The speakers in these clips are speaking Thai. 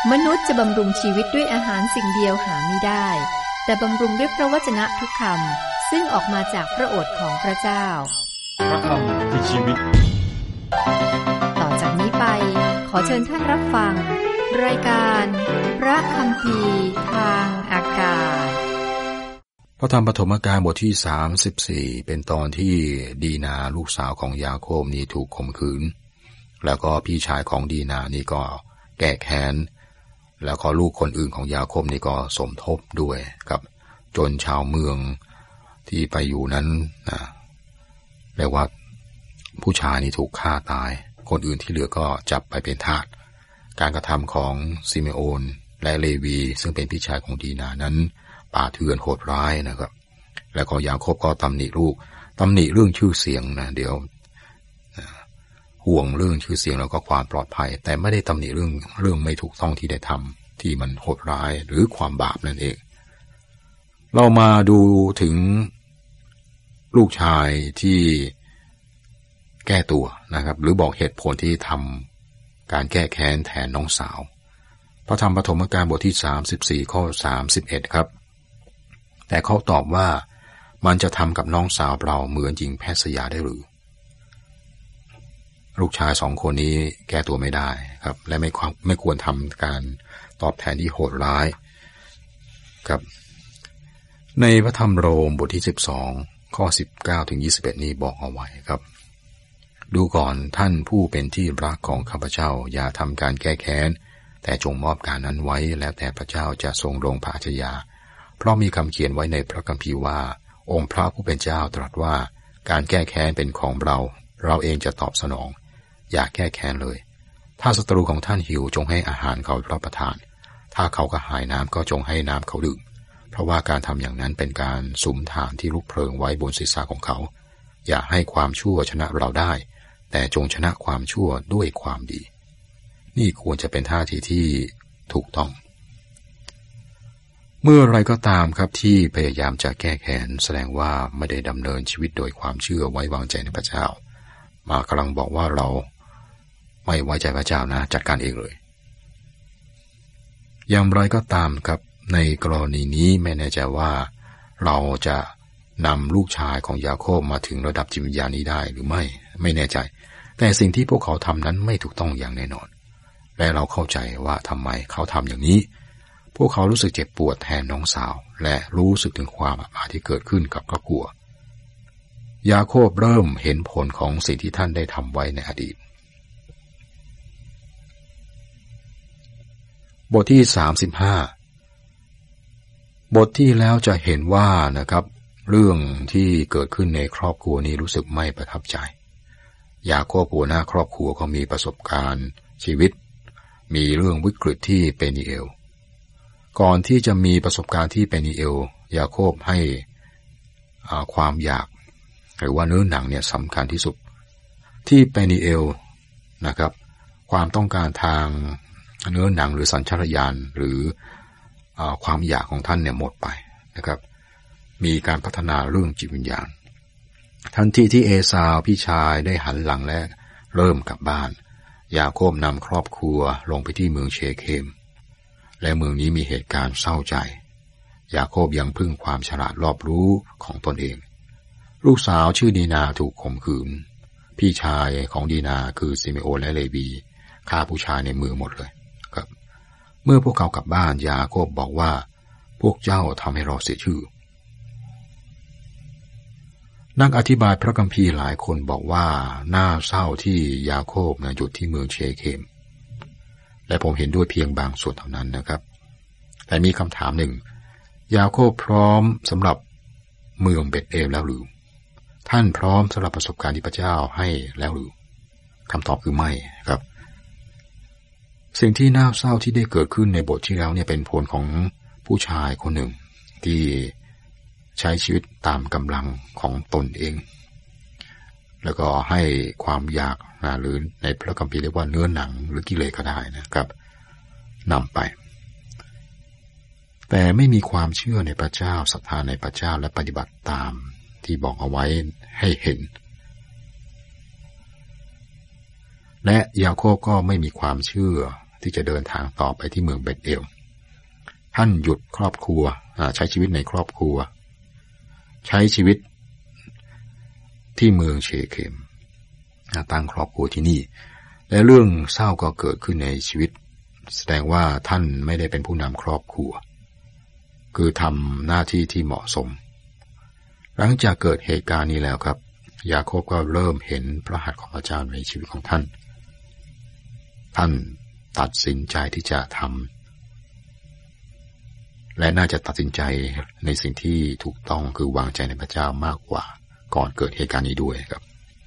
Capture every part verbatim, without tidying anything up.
มนุษย์จะบำรุงชีวิตด้วยอาหารสิ่งเดียวหาไม่ได้แต่บำรุงด้วยพระวจนะทุกคำซึ่งออกมาจากพระโอษฐ์ของพระเจ้าพระคำคือชีวิตต่อจากนี้ไปขอเชิญท่านรับฟังรายการพระคัมภีร์ทางอากาศพระธรรมปฐมกาลบทที่สามสิบสี่เป็นตอนที่ดีนาลูกสาวของยาโคบนี่ถูกข่มขืนแล้วก็พี่ชายของดีนานี่ก็แก้แค้นแล้วก็ลูกคนอื่นของยาโคบนี่ก็สมทบด้วยกับจนชาวเมืองที่ไปอยู่นั้นนะเรียกว่าผู้ชายนี่ถูกฆ่าตายคนอื่นที่เหลือก็จับไปเป็นทาสการกระทำของซิเมโอนและเลวีซึ่งเป็นพี่ชายของดีนานั้นป่าเถื่อนโหดร้ายนะครับแล้วก็ยาโคบก็ตำหนิลูกตำหนิเรื่องชื่อเสียงนะเดี๋ยวห่วงเรื่องชื่อเสียงแล้วก็ความปลอดภัยแต่ไม่ได้ตำหนิเรื่องเรื่องไม่ถูกต้องที่ได้ทำที่มันโหดร้ายหรือความบาปนั่นเองเรามาดูถึงลูกชายที่แก้ตัวนะครับหรือบอกเหตุผลที่ทำการแก้แค้นแทนน้องสาวพระธรรมปฐมกาลบทที่สามสิบสี่ข้อสามสิบเอ็ดครับแต่เขาตอบว่ามันจะทำกับน้องสาวเราเหมือนหญิงแพทย์สยาได้หรือลูกชายสองคนนี้แก้ตัวไม่ได้ครับและไม่ไม่ควรทำการตอบแทนที่โหดร้ายครับในพระธรรมโรมบทที่สิบสองข้อสิบเก้าถึงยี่สิบเอ็ดนี้บอกเอาไว้ครับดูก่อนท่านผู้เป็นที่รักของข้าพเจ้าอย่าทำการแก้แค้นแต่จงมอบการนั้นไว้แล้วแต่พระเจ้าจะทรงลงพระอัจฉริยะเพราะมีคำเขียนไว้ในพระคัมภีร์ว่าองค์พระผู้เป็นเจ้าตรัสว่าการแก้แค้นเป็นของเราเราเองจะตอบสนองอย่าแก้แค้นเลยถ้าศัตรูของท่านหิวจงให้อาหารเขารับประทานถ้าเขากระหายน้ำก็จงให้น้ำเขาดื่มเพราะว่าการทำอย่างนั้นเป็นการสุมถ่านที่ลุกเพลิงไว้บนศีรษะของเขาอย่าให้ความชั่วชนะเราได้แต่จงชนะความชั่วด้วยความดีนี่ควรจะเป็นท่าทีที่ถูกต้องเมื่อไรก็ตามครับที่พยายามจะแก้แค้นแสดงว่าไม่ได้ดำเนินชีวิตโดยความเชื่อไว้วางใจในพระเจ้ามากำลังบอกว่าเราไม่ไว้ใจพระเจ้านะจัดการเองเลยอย่างไรก็ตามครับในกรณีนี้ไม่แน่ใจว่าเราจะนำลูกชายของยาโคบมาถึงระดับจิตวิญญาณนี้ได้หรือไม่ไม่แน่ใจแต่สิ่งที่พวกเขาทำนั้นไม่ถูกต้องอย่างแน่นอนและเราเข้าใจว่าทำไมเขาทำอย่างนี้พวกเขารู้สึกเจ็บปวดแทนน้องสาวและรู้สึกถึงความอาฆาตที่เกิดขึ้นกับครอบครัวยาโคบเริ่มเห็นผลของสิ่งที่ท่านได้ทำไว้ในอดีตบทที่สามสิบห้าบทที่แล้วจะเห็นว่านะครับเรื่องที่เกิดขึ้นในครอบครัวนี้รู้สึกไม่ประทับใจยาโคบหัวหน้าครอบครัวเขามีประสบการณ์ชีวิตมีเรื่องวิกฤตที่เปนิเอลก่อนที่จะมีประสบการณ์ที่เปนิเอลยาโคบให้ความอยากหรือว่าเนื้อหนังเนี่ยสำคัญที่สุดที่เปนิเอลนะครับความต้องการทางเนื้อหนังหรือสัญชาตญาณหรือความอยากของท่านเนี่ยหมดไปนะครับมีการพัฒนาเรื่องจิตวิญญาณทันทีที่เอซาวพี่ชายได้หันหลังและเริ่มกลับบ้านยาโคบนำครอบครัวลงไปที่เมืองเชเคมและเมืองนี้มีเหตุการณ์เศร้าใจยาโคบยังพึ่งความฉลาดรอบรู้ของตนเองลูกสาวชื่อดีนาถูกข่มขืนพี่ชายของดีนาคือซิเมโอนและเลวีฆ่าผู้ชายในเมืองหมดเลยครับเมื่อพวกเขากลับบ้านยาโคบบอกว่าพวกเจ้าทำให้เราเสียชื่อนักอธิบายพระคัมภีร์หลายคนบอกว่าน่าเศร้าที่ยาโคบนะหยุดที่เมืองเชเคมและผมเห็นด้วยเพียงบางส่วนเท่านั้นนะครับแต่มีคำถามหนึ่งยาโคบพร้อมสำหรับเมืองเบธเอลแล้วหรือท่านพร้อมสำหรับประสบการณ์ที่พระเจ้าให้แล้วหรือคำตอบคือไม่ครับสิ่งที่น่าเศร้าที่ได้เกิดขึ้นในบทที่แล้วเนี่ยเป็นผลของผู้ชายคนหนึ่งที่ใช้ชีวิตตามกำลังของตนเองแล้วก็ให้ความอยากนะหรือในพระคัมภีร์เรียกว่าเนื้อหนังหรือกิเลสก็ได้นะครับนำไปแต่ไม่มีความเชื่อในพระเจ้าศรัทธาในพระเจ้าและปฏิบัติตามที่บอกเอาไว้ให้เห็นและยาโคบก็ไม่มีความเชื่อที่จะเดินทางต่อไปที่เมืองเบธเอลท่านหยุดครอบครัวใช้ชีวิตในครอบครัวใช้ชีวิตที่เมืองเชเคมตั้งครอบครัวที่นี่และเรื่องเศร้าก็เกิดขึ้นในชีวิตแสดงว่าท่านไม่ได้เป็นผู้นำครอบครัวคือทำหน้าที่ที่เหมาะสมหลังจากเกิดเหตุการณ์นี้แล้วครับยาโคบก็เริ่มเห็นพระหัตถ์ของพระเจ้าในชีวิตของท่านท่านตัดสินใจที่จะทำและน่าจะตัดสินใจในสิ่งที่ถูกต้องคือวางใจในพระเจ้ามากกว่าก่อนเกิดเหตุการณ์นี้ด้วยครับ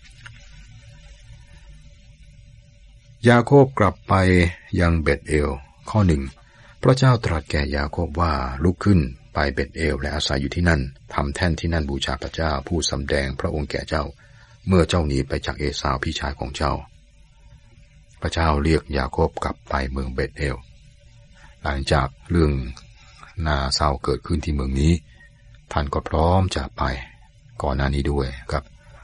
ยาโคบกลับไปยังเบธเอลข้อหนึ่งพระเจ้าตรัสแก่ยาโคบว่าลุกขึ้นไปเบธเอลและอาศัยอยู่ที่นั่นทำแท่นที่นั่นบูชาพระเจ้าผู้สำแดงพระองค์แก่เจ้าเมื่อเจ้าหนีไปจากเอสาวพี่ชายของเจ้าพระเจ้าเรียกยาโคบกลับไปเมืองเบธเอลหลังจากเรื่องน่าเศร้าเกิดขึ้นที่เมืองนี้ท่านก็พร้อมจะไปก่อนหน้านี้ด้วยครับ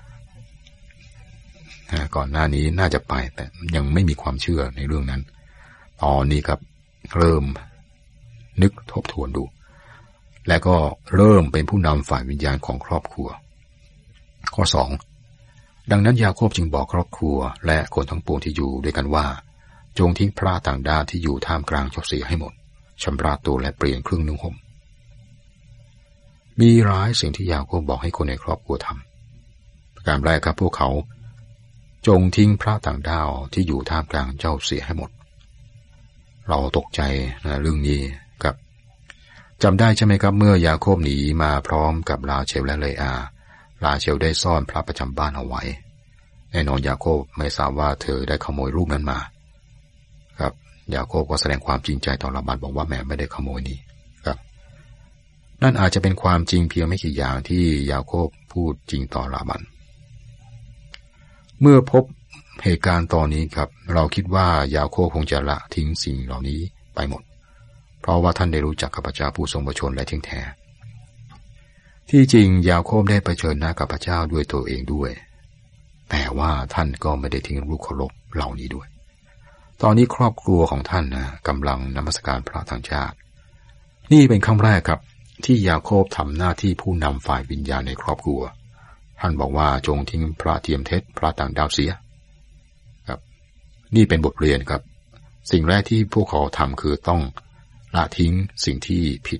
ก่อนหน้านี้น่าจะไปแต่ยังไม่มีความเชื่อในเรื่องนั้นตอนนี้ครับเริ่มนึกทบทวนดูและก็เริ่มเป็นผู้นำฝ่ายวิญญาณของครอบครัวข้อสองดังนั้นยาโคบจึงบอกครอบครัวและคนทั้งปวงที่อยู่ด้วยกันว่าจงทิ้งพระต่างดาวที่อยู่ท่ามกลางเจ้าเสียให้หมดชำระตัวและเปลี่ยนเครื่องนุ่งห่มมีหลายสิ่งที่ยาโคบบอกให้คนในครอบครัวทำประการแรกครับพวกเขาจงทิ้งพระต่างดาวที่อยู่ท่ามกลางเจ้าเสียให้หมดเราตกใจนะเรื่องนี้ครับจำได้ใช่ไหมครับเมื่อยาโคบหนีมาพร้อมกับลาเชลและเลอาลาเชลได้ซ่อนพระประจำบ้านเอาไว้แน่นอนยาโคบไม่ทราบว่าเธอได้ขโมยรูปนั้นมาครับยาโคบก็แสดงความจริงใจต่อลาบันบอกว่าแม่ไม่ได้ขโมยนี้ครับนั่นอาจจะเป็นความจริงเพียงไม่กี่อย่างที่ยาโคบพูดจริงต่อลาบันเมื่อพบเหตุการณ์ตอนนี้ครับเราคิดว่ายาโคบคงจะละทิ้งสิ่งเหล่านี้ไปหมดเพราะว่าท่านได้รู้จักข้าพเจ้าผู้ทรงพระชนและเที่ยงแท้ที่จริงยาโคบได้เผชิญหน้ากับพระเจ้าด้วยตัวเองด้วยแต่ว่าท่านก็ไม่ได้ทิ้งรูปเคารพเหล่านี้ด้วยตอนนี้ครอบครัวของท่านนะกำลังนมัสการพระทางชาตินี่เป็นครั้งแรกครับที่ยาโคบทำหน้าที่ผู้นำฝ่ายวิญญาณในครอบครัวท่านบอกว่าจงทิ้งพระเทียมเท็จพระต่างดาวเสียครับนี่เป็นบทเรียนครับสิ่งแรกที่พวกเขาทำคือต้องละทิ้งสิ่งที่ผิด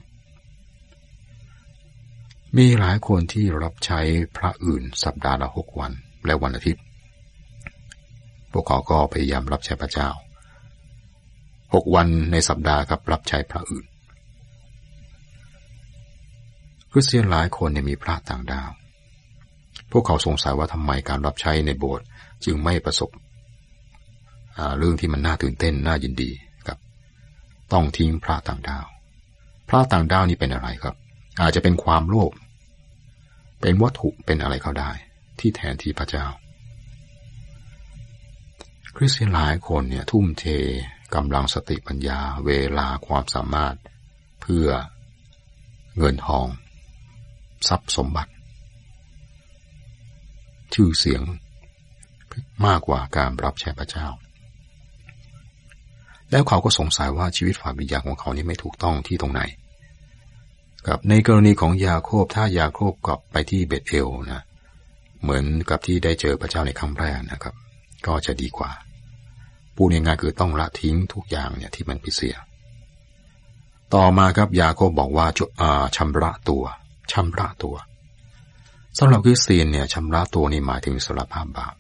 มีหลายคนที่รับใช้พระอื่นสัปดาห์ละหกวันและวันอาทิตย์พวกเขาก็พยายามรับใช้พระเจ้าหกวันในสัปดาห์ครับรับใช้พระอื่นคริสเตียนหลายคนเนี่ยมีพระต่างดาวพวกเขาสงสัยว่าทำไมการรับใช้ในโบสถ์จึงไม่ประสบเรื่องที่มันน่าตื่นเต้นน่ายินดีครับต้องทิ้งพระต่างดาวพระต่างดาวนี่เป็นอะไรครับอาจจะเป็นความโลภเป็นวัตถุเป็นอะไรก็ได้ที่แทนที่พระเจ้าคริสเตียนหลายคนเนี่ยทุ่มเทกำลังสติปัญญาเวลาความสามารถเพื่อเงินทองทรัพย์สมบัติชื่อเสียงมากกว่าการรับใช้พระเจ้าแล้วเขาก็สงสัยว่าชีวิตฝ่ายวิญญาณของเขานี่ไม่ถูกต้องที่ตรงไหนกับในกรณีของยาโคบถ้ายาโคบกลับไปที่เบธเอลนะเหมือนกับที่ได้เจอพระเจ้าในครั้งแรกนะครับก็จะดีกว่าพูดง่ายๆคือต้องละทิ้งทุกอย่างเนี่ยที่มันผิดเสียต่อมาครับยาโคบบอกว่าชำระตัวชำระตัวสำหรับคริสเตียนเนี่ยชำระตัวนี่หมายถึงสารภาพบาป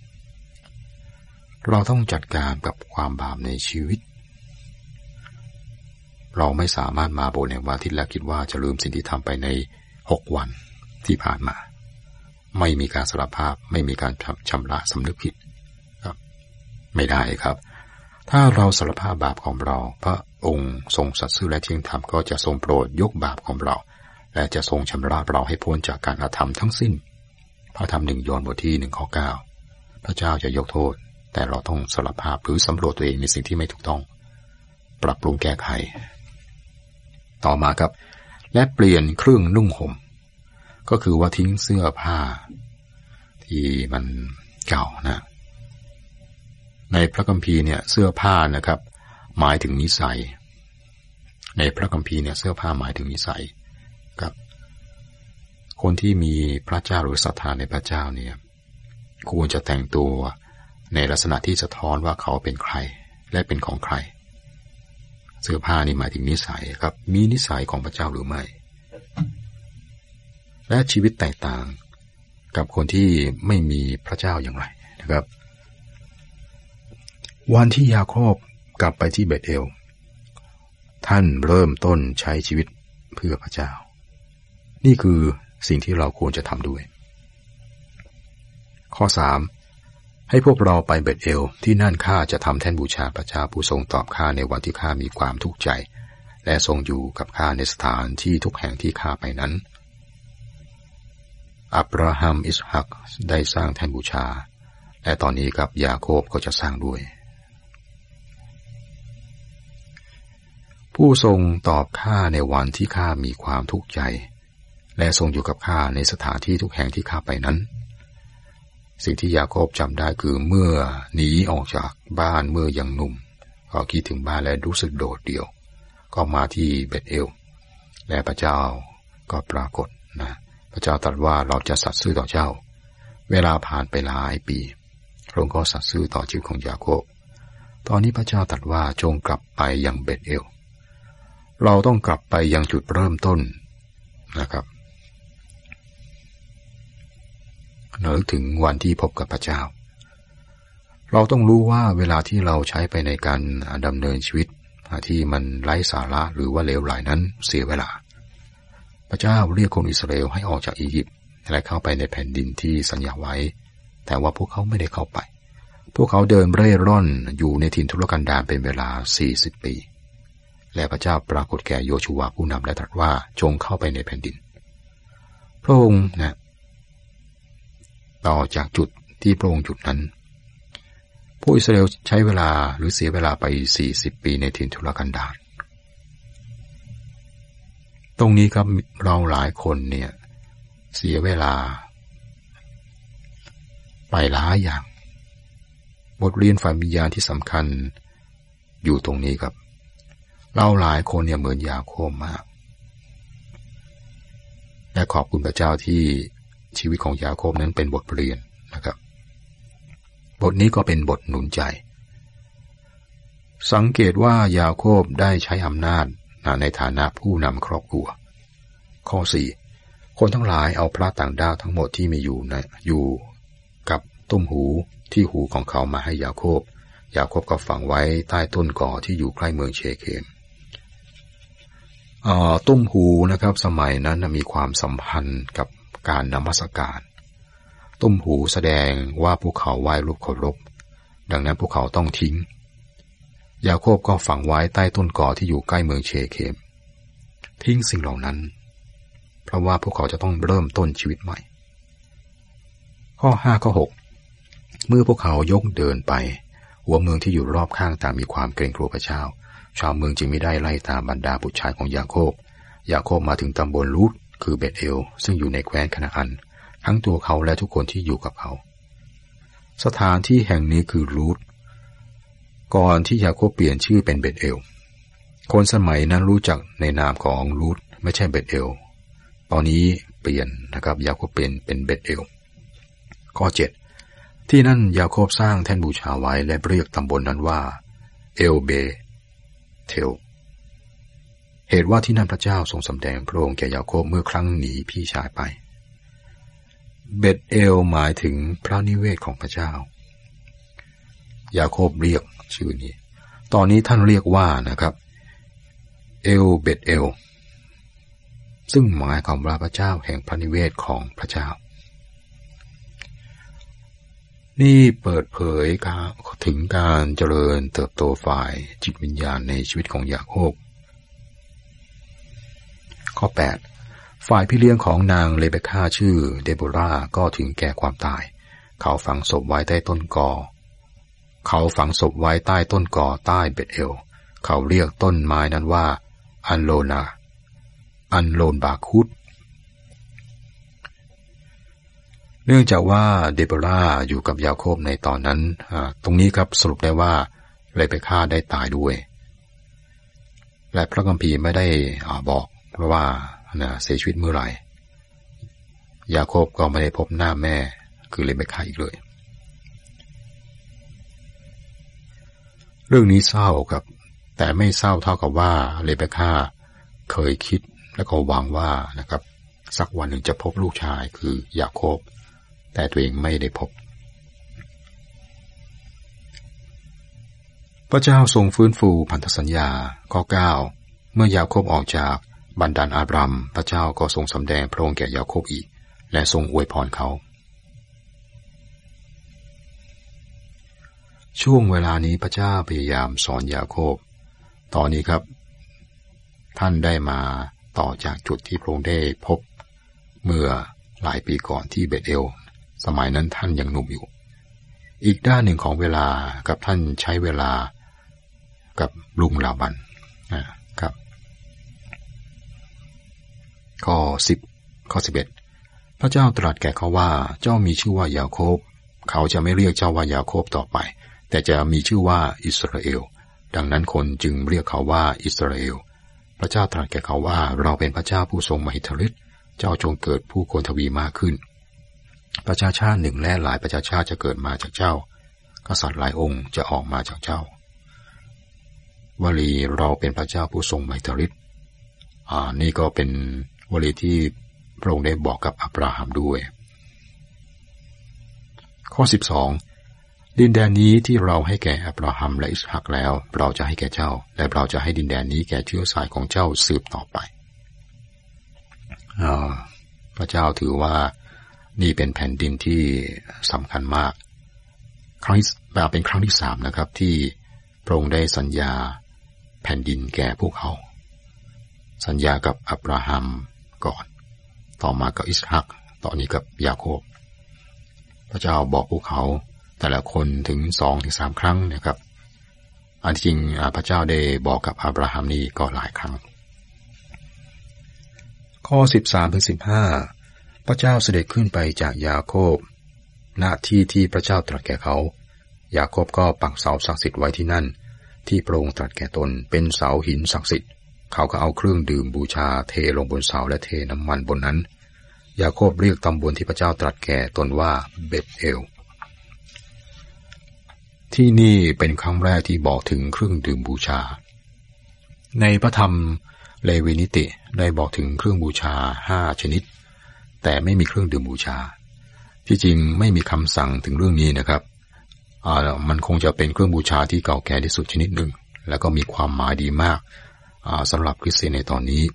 เราต้องจัดการกับความบาปในชีวิตเราไม่สามารถมาโบสถ์ในวันอาทิตย์และคิดว่าจะลืมสิ่งที่ทำไปในหกวันที่ผ่านมาไม่มีการสารภาพไม่มีการชำระสำนึกผิดครับไม่ได้ครับถ้าเราสารภาพบาปของเราพระองค์ทรงสัตย์ซื่อและเที่ยงธรรมก็จะทรงโปรดยกบาปของเราและจะทรงชำระเราให้พ้นจากการอาธรรมทั้งสิ้นพระธรรมหนึ่งยอห์นบทที่หนึ่งข้อเก้าพระเจ้าจะยกโทษแต่เราต้องสารภาพหรือสำรวจตัวเองในสิ่งที่ไม่ถูกต้องปรับปรุงแก้ไขต่อมาครับและเปลี่ยนเครื่องนุ่งห่มก็คือว่าทิ้งเสื้อผ้าที่มันเก่านะในพระคัมภีร์เนี่ยเสื้อผ้านะครับหมายถึงนิสัยในพระคัมภีร์เนี่ยเสื้อผ้าหมายถึงนิสัยครับคนที่มีพระเจ้าหรือศรัทธาในพระเจ้าเนี่ยควรจะแต่งตัวในลักษณะที่สะท้อนว่าเขาเป็นใครและเป็นของใครเสื้อผ้านี่หมายถึงนิสัยครับมีนิสัยของพระเจ้าหรือไม่และชีวิตแตกต่างกับคนที่ไม่มีพระเจ้าอย่างไรนะครับวันที่ยาโคบกลับไปที่เบธเอลท่านเริ่มต้นใช้ชีวิตเพื่อพระเจ้านี่คือสิ่งที่เราควรจะทำด้วยข้อสามให้พวกเราไปเบธเอลที่นั่นข้าจะทำแท่นบูชาพระเจ้าผู้ทรงตอบข้าในวันที่ข้ามีความทุกข์ใจและทรงอยู่กับข้าในสถานที่ทุกแห่งที่ข้าไปนั้นอับราฮัมอิสฮักได้สร้างแท่นบูชาและตอนนี้กับยาโคบก็จะสร้างด้วยผู้ทรงตอบข้าในวันที่ข้ามีความทุกข์ใจและทรงอยู่กับข้าในสถานที่ทุกแห่งที่ข้าไปนั้นสิ่งที่ยาโคบจำได้คือเมื่อหนีออกจากบ้านเมื่อยังหนุ่มก็คิดถึงบ้านและรู้สึกโดดเดี่ยวก็มาที่เบธเอลและพระเจ้าก็ปรากฏนะพระเจ้าตรัสว่าเราจะสัตย์ซื่อต่อเจ้าเวลาผ่านไปหลายปีพระองค์ก็สัตย์ซื่อต่อชีวิตของยาโคบตอนนี้พระเจ้าตรัสว่าจงกลับไปยังเบธเอลเราต้องกลับไปยังจุดเริ่มต้นนะครับนึกถึงวันที่พบกับพระเจ้าเราต้องรู้ว่าเวลาที่เราใช้ไปในการดำเนินชีวิตที่มันไร้สาระหรือว่าเลวไหลนั้นเสียเวลาพระเจ้าเรียกคนอิสราเอลให้ออกจากอียิปต์และเข้าไปในแผ่นดินที่สัญญาไว้แต่ว่าพวกเขาไม่ได้เข้าไปพวกเขาเดินเร่ร่อนอยู่ในถิ่นทุรกันดารเป็นเวลาสี่สิบปีและพระเจ้าปรากฏแก่โยชูวาผู้นำและตรัสว่าจงเข้าไปในแผ่นดินพระองค์นะต่อจากจุดที่พระองค์จุดนั้นผู้อิสราเอลใช้เวลาหรือเสียเวลาไปสี่สิบปีในถิ่นทุรกันดารตรงนี้ครับเราหลายคนเนี่ยเสียเวลาไปหลายอย่างบทเรียนฝ่ายวิญญาณที่สำคัญอยู่ตรงนี้ครับเราหลายคนเนี่ยเหมือนยาโคบมากและขอบคุณพระเจ้าที่ชีวิตของยาโคบนั้นเป็นบทเรียนนะครับบทนี้ก็เป็นบทหนุนใจสังเกตว่ายาโคบได้ใช้อำนาจในฐานะผู้นำครอบครัวข้อสี่คนทั้งหลายเอาพระต่างดาวทั้งหมดที่มีอยู่นะอยู่กับตุ้มหูที่หูของเขามาให้ยาโคบยาโคบก็ฝังไว้ใต้ต้นก่อที่อยู่ใกล้เมืองเชเคมตุ้มหูนะครับสมัยนั้นมีความสัมพันธ์กับการนมัสการตุ้มหูแสดงว่าพวกเขาไหว้รูปเคารพดังนั้นพวกเขาต้องทิ้งยาโคบก็ฝังไว้ใต้ต้นก่อที่อยู่ใกล้เมืองเชเคมทิ้งสิ่งเหล่านั้นเพราะว่าพวกเขาจะต้องเริ่มต้นชีวิตใหม่ข้อห้าข้อหกเมื่อพวกเขายกเดินไปหัวเมืองที่อยู่รอบข้างต่างมีความเกรงกลัวพระเจ้าชาวเมืองจึงไม่ได้ไล่ตามบรรดาบุตรชายของยาโคบยาโคบมาถึงตำบลลูดคือเบธเอลซึ่งอยู่ในแคว้นคานาอันทั้งตัวเขาและทุกคนที่อยู่กับเขาสถานที่แห่งนี้คือลูดก่อนที่ยาโคบเปลี่ยนชื่อเป็นเบธเอลคนสมัยนั้นรู้จักในนามของลูดไม่ใช่เบธเอลตอนนี้เปลี่ยนนะครับยาโคบเปลี่ยนเป็นเบธเอลข้อเจ็ดที่นั่นยาโคบสร้างแท่นบูชาไว้และเรียกตำบลนั้นว่าเอลเบเทลเหตุว่าที่นั่นพระเจ้าทรงสำแดงพระองค์แก่ยาโคบเมื่อครั้งหนีพี่ชายไปเบธเอลหมายถึงพระนิเวศของพระเจ้ายาโคบเรียกชื่อนี้ตอนนี้ท่านเรียกว่านะครับเอลเบธเอลซึ่งหมายความว่าพระเจ้าแห่งพระนิเวศของพระเจ้านี่เปิดเผยถึงการเจริญเติบโตฝ่ายจิตวิญญาณในชีวิตของยาโคบข้อแปดฝ่ายพี่เลี้ยงของนางเรเบคก้าชื่อเดโบราก็ถึงแก่ความตายเขาฝังศพไว้ใต้ต้นกอเขาฝังศพไว้ใต้ต้นกอใต้เบธเอลเขาเรียกต้นไม้นั้นว่าอันโลนาอันโลนบาคุดเนื่องจากว่าเดโบราอยู่กับยาโคบในตอนนั้นตรงนี้ครับสรุปได้ว่าเรเบคก้าได้ตายด้วยและพระคัมภีร์ไม่ได้บอกว่าเสียชีวิตเมื่อไหร่ยาโคบก็ไม่ได้พบหน้าแม่คือเรเบคก้าอีกเลยเรื่องนี้เศร้าครับแต่ไม่เศร้าเท่ากับว่าเรเบคก้าเคยคิดและก็หวังว่านะครับสักวันหนึ่งจะพบลูกชายคือยาโคบแต่ตัวเองไม่ได้พบพระเจ้าทรงฟื้นฟูพันธสัญญาข้อเก้าเมื่อยาโคบออกจากบันดาลอาบรามพระเจ้าก็ทรงสำแดงพระองค์แก่ยาโคบอีกและทรงอวยพรเขาช่วงเวลานี้พระเจ้าพยายามสอนยาโคบตอนนี้ครับท่านได้มาต่อจากจุดที่พระองค์ได้พบเมื่อหลายปีก่อนที่เบธเอลสมัยนั้นท่านยังหนุ่มอยู่อีกด้านหนึ่งของเวลากับท่านใช้เวลากับลุงลาบันครับข้อสิบข้อสิบเอ็ดพระเจ้าตรัสแก่เขาว่าเจ้ามีชื่อว่ายาโคบเขาจะไม่เรียกเจ้าว่ายาโคบต่อไปแต่จะมีชื่อว่าอิสราเอลดังนั้นคนจึงเรียกเขาว่าอิสราเอลพระเจ้าตรัสแก่เขาว่าเราเป็นพระเจ้าผู้ทรงมหิทธิฤทธิ์เจ้าจงเกิดผู้คนทวีมากขึ้นประชาชาติหนึ่งและหลายประชาชาติจะเกิดมาจากเจ้ากษัตริย์หลายองค์จะออกมาจากเจ้าวลีเราเป็นพระเจ้าผู้ทรงมหิทธิฤทธิ์อ่านี่ก็เป็นวลีที่พระองค์ได้บอกกับอับราฮัมด้วยข้อสิบสองดินแดนนี้ที่เราให้แก่อับราฮัมและอิสฮักแล้วเราจะให้แก่เจ้าและเราจะให้ดินแดนนี้แก่เชื้อสายของเจ้าสืบต่อไปพระเจ้าถือว่านี่เป็นแผ่นดินที่สำคัญมากครั้งแบบเป็นครั้งที่สามนะครับที่พระองค์ได้สัญญาแผ่นดินแก่พวกเขาสัญญากับอับราฮัมก่อนต่อมากับอิสฮักต่อนี้กับยาโคบพระเจ้าบอกพวกเขาแต่ละคนถึงสองถึงสามครั้งนะครับอันจริงพระเจ้าได้บอกกับอับราฮัมนี่ก็หลายครั้งข้อสิบสามถึงสิบห้าพระเจ้าเสด็จขึ้นไปจากยาโคบณที่ที่พระเจ้าตรัสแก่เขายาโคบก็ปักเสาศักดิ์สิทธิ์ไว้ที่นั่นที่พระองค์ตรัสแก่ตนเป็นเสาหินศักดิ์สิทธิ์เขาก็เอาเครื่องดื่มบูชาเทลงบนเสาและเทน้ำมันบนนั้นยาโคบเรียกตำบลที่พระเจ้าตรัสแก่ตนว่าเบธเอลที่นี่เป็นครั้งแรกที่บอกถึงเครื่องดื่มบูชาในพระธรรมเลวีนิติได้บอกถึงเครื่องบูชาห้าชนิดแต่ไม่มีเครื่องดื่มบูชาที่จริงไม่มีคำสั่งถึงเรื่องนี้นะครับอ่ามันคงจะเป็นเครื่องบูชาที่เก่าแก่ที่สุดชนิดหนึ่งแล้วก็มีความหมายดีมากอ่าสำหรับคริสเตียนในตอนนี้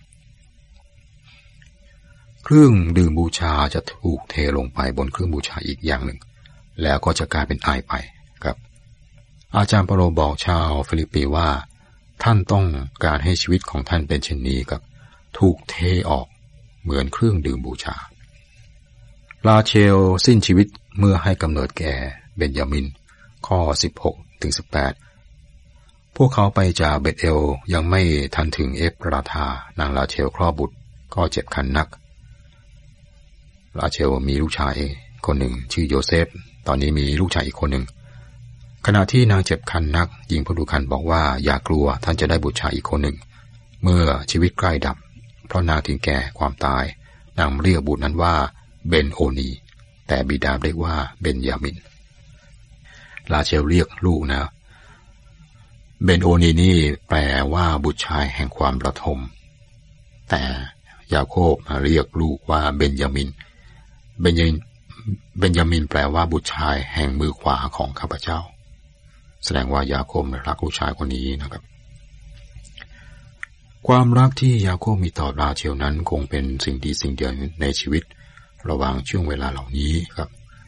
เครื่องดื่มบูชาจะถูกเทลงไปบนเครื่องบูชาอีกอย่างหนึ่งแล้วก็จะกลายเป็นไอไปครับอาจารย์เปาโลบอกชาวฟิลิปปีว่าท่านต้องการให้ชีวิตของท่านเป็นเช่นนี้ครับถูกเทออกเหมือนเครื่องดื่มบูชาลาเชลสิ้นชีวิตเมื่อให้กำเนิดแก่เบนยามินข้อสิบหกถึงสิบแปดพวกเขาไปจากเบธเอลยังไม่ทันถึงเอฟราธานางลาเชลคลอดบุตรก็เจ็บคันนักลาเชลมีลูกชายคนหนึ่งชื่อโยเซฟตอนนี้มีลูกชายอีกคนหนึ่งขณะที่นางเจ็บคันนักหญิงผู้ดูคันบอกว่าอย่ากลัวท่านจะได้บุตรชายอีกคนหนึ่งเมื่อชีวิตใกล้ดับเพราะนางถึงแก่ความตายนางเรียกบุตรนั้นว่าเบนโอนีแต่บิดาเรียกว่าเบนยามินลาเชลเรียกลูกนะเบนโอนีนี่แปลว่าบุตรชายแห่งความประทมแต่ยาโคบเรียกลูกว่าเบนยามินเบนยามินเบนยามินแปลว่าบุตรชายแห่งมือขวาของข้าพเจ้าแสดงว่ายาโคบรักลูกชายคนนี้นะครับความรักที่ยาโคบมีต่อราเชลนั้นคงเป็นสิ่งดีสิ่งเดียวในชีวิตระหว่างช่วงเวลาเหล่านี้ครับ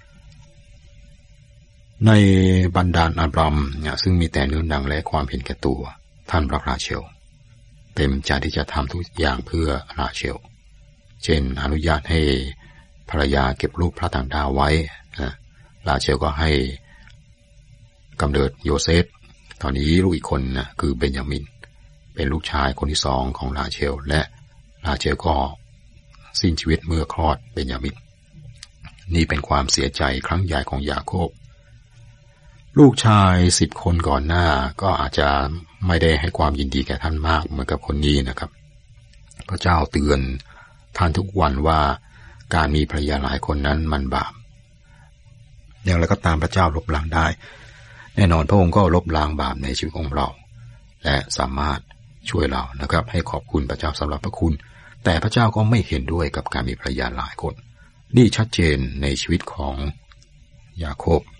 ในบรรดาอับรามซึ่งมีแต่เนื้อหนังและความเห็นแก่ตัวท่านรักราเชลเต็มใจที่จะทำทุกอย่างเพื่อราเชลเช่นอนุญาตให้ภรรยาเก็บรูปพระต่างดาวไว้ราเชลก็ให้กำเนิดโยเซฟตอนนี้ลูกอีกคนนะคือเบนยามินเป็นลูกชายคนที่สองของราเชลและราเชลก็สิ้นชีวิตเมื่อคลอดเบนยามินนี่เป็นความเสียใจครั้งใหญ่ของยาโคบลูกชายสิบคนก่อนหน้าก็อาจจะไม่ได้ให้ความยินดีแก่ท่านมากเหมือนกับคนนี้นะครับพระเจ้าเตือนท่านทุกวันว่าการมีภรรยาหลายคนนั้นมันบาปอย่างไรก็ตามพระเจ้าลบล้างได้แน่นอนพระองค์ก็ลบล้างบาปในชีวิตของเราและสามารถช่วยเรานะครับให้ขอบคุณพระเจ้าสำหรับพระคุณแต่พระเจ้าก็ไม่เห็นด้วยกับการมีภรรยาหลายคนนี่ชัดเจนในชีวิตของยาโคบ